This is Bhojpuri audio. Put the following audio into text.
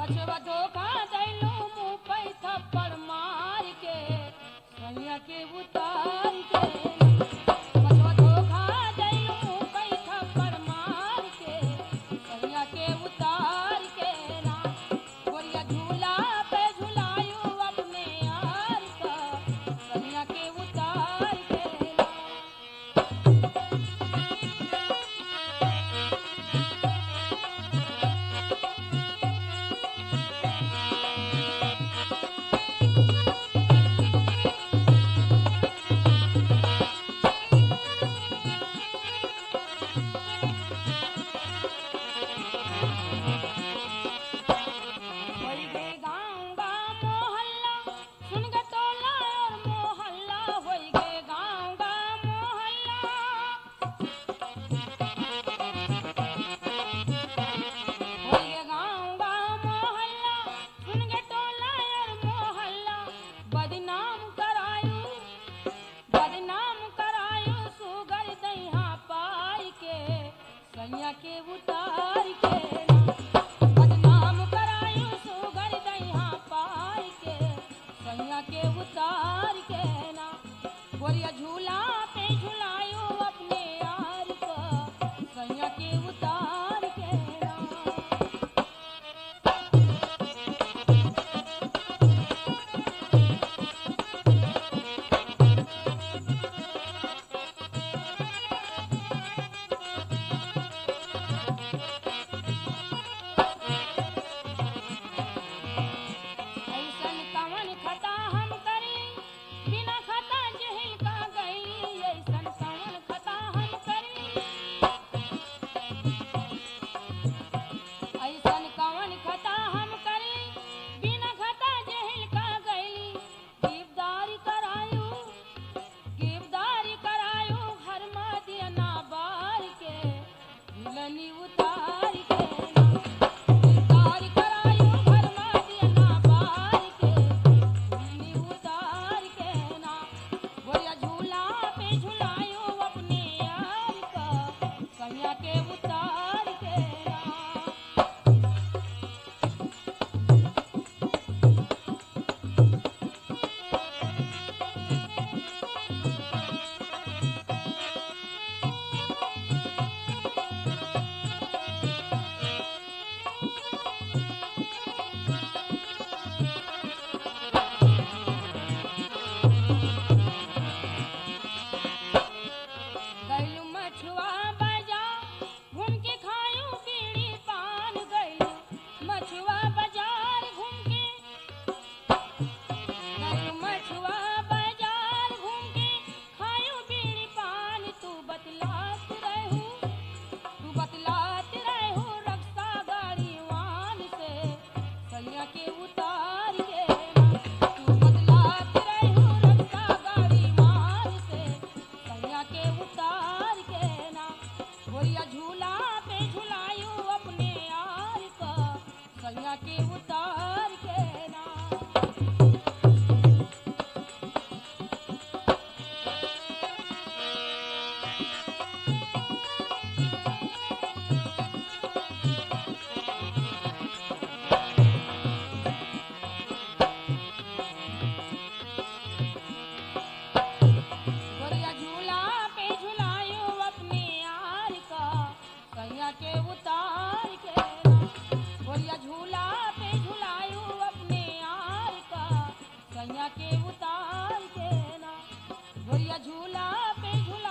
मछवा धोखा दैलू मुँह पे थप्पड़ मार के सैया के उतार के मछवा धोखा दैलू मुँह पे थप्पड़ मार के सैया के उतार के ना गोरिया झूला पे झुलायू अपने यार का सैया के उतार के ना होई गे गाँव गाँव मोहल्ला सुन गे टोला और मोहल्ला होई गे गाँव गाँव मोहल्ला होई गे गाँव गाँव मोहल्ला सुन गे टोला और मोहल्ला बदनाम करायू सुगर दैहा पाई के सैया के उतार के ना बदनाम करायू सुगर दैहा पाई के सैया के उतार के ना गोरिया झूला पे झुलायू अपने यार का सैया के उतार के ना ऐसन कवन खता हम करी बिना खता जहिल का गईली ऐसन कवन खता हम करी ऐसन कवन खता हम करी बिना खता जहिल का गईली गिरफ्तारी करायू घर में दिया ना बार के झूलनी उतार के ना गिरफ्तारी करायू घर में दिया ना बार के झूलनी उतार के ना गोरिया झूला पे झुलायू अपने यार का सैया के उतार के ना गैलू मछुआ बाजार घूम के खायू बीड़ी पान गैलू मछुआ बाजार घूम के गैलू मछुआ बाजार घूम के खायू बीड़ी पान तू बतलात रहू रक्षा गाड़ी वान से सैया के उतार के ना तू बतलात रहू रक्षा गाड़ी वान से सैया के उतार के ना गोरिया झूला पे झुलायू अपने यार का सैया के उतार के ना गोरिया झूला पे झुलायू अपने यार का सैया के उतार के ना गोरिया झूला पे झुलायू अपने यार का सैया के उतार के ना गोरिया झूला पे झुला